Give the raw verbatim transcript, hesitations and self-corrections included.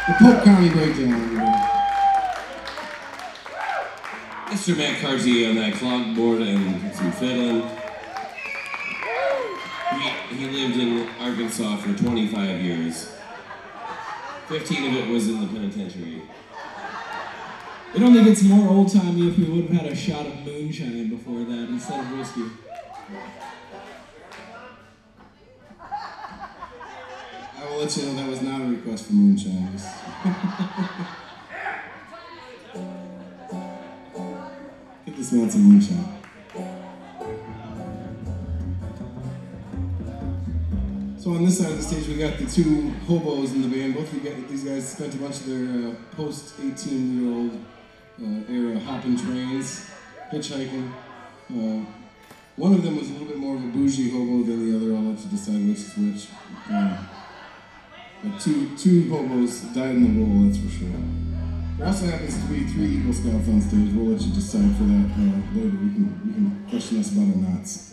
The Polk County Breakdown, everybody. Mister Matt Carty on that clog board and some fiddling. He, he lived in Arkansas for twenty-five years. fifteen of it was in the penitentiary. It only gets more old-timey if we would have had a shot of moonshine before that instead of whiskey. I will let you know that was not a request for moonshine. Get this man some moonshine. So on this side of the stage, we got the two hobos in the band. Both of these guys spent a bunch of their uh, post eighteen-year-old uh, era hopping trains, hitchhiking. Uh, one of them was a little bit more of a bougie hobo than the other. I'll let you decide which is which. Uh, but two two hobos died in the role, that's for sure. There also happens to be three Eagle Scouts on stage. We'll let you decide for that uh, later. You can, you can question us about our knots.